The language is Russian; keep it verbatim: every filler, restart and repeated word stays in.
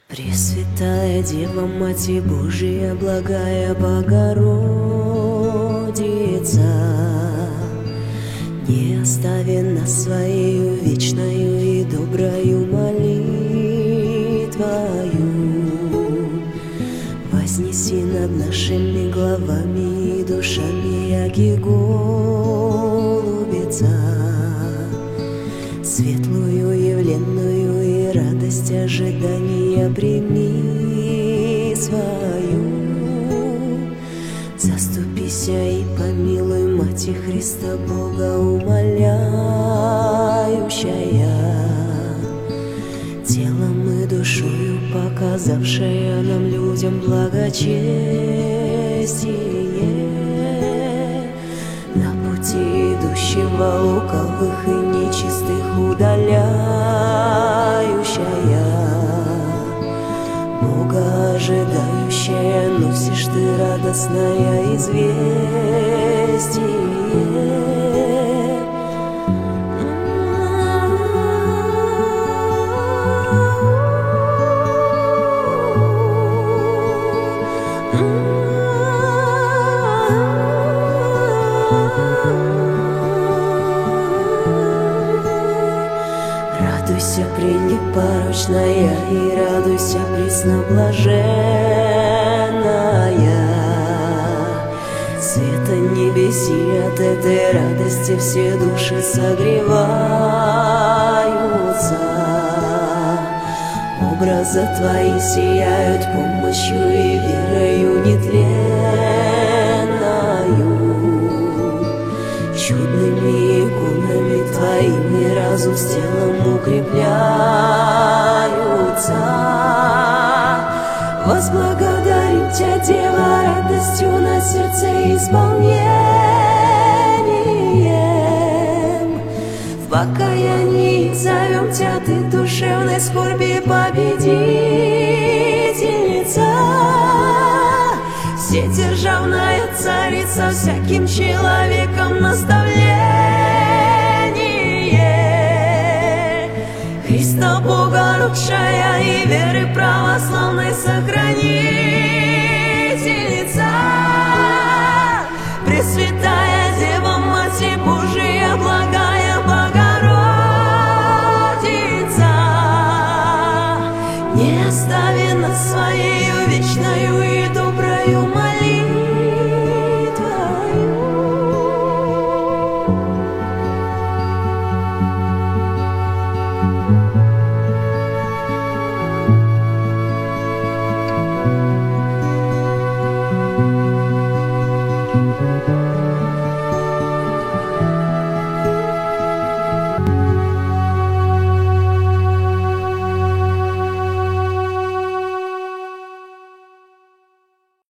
Пресвятая Дева, Мать Божия, благая Богородица, не остави нас своею вечною и доброю молитвою. Вознеси над нашими головами и душами, яки голубица, светлую явленную и радость ожидания прими свою. Заступися и помилуй, Мати Христа Бога умоляющая, телом и душою показавшая нам людям благочестие, на пути идущего лукавых и нечистых удаляющая, Бога ожидающая, носишь ты радостное известие. Радуйся, пренепорочная, и радуйся, пресноблаженная. Света небеси, от этой радости все души согреваются. Образы твои сияют помощью и верою нетленною. Чудными иконами твоими разум с телом укрепляются. Возблагодарим Тебя, Дева, радостью на сердце исполнением. В покаянии зовем Тебя, Ты душевной скорби победительница. Вседержавная царица, всяким человеком наставление. Христа Бога родшая и веры православной сохранительница. Пресвятая Дева, Мать Божия, благая Богородица, не остави нас своею вечной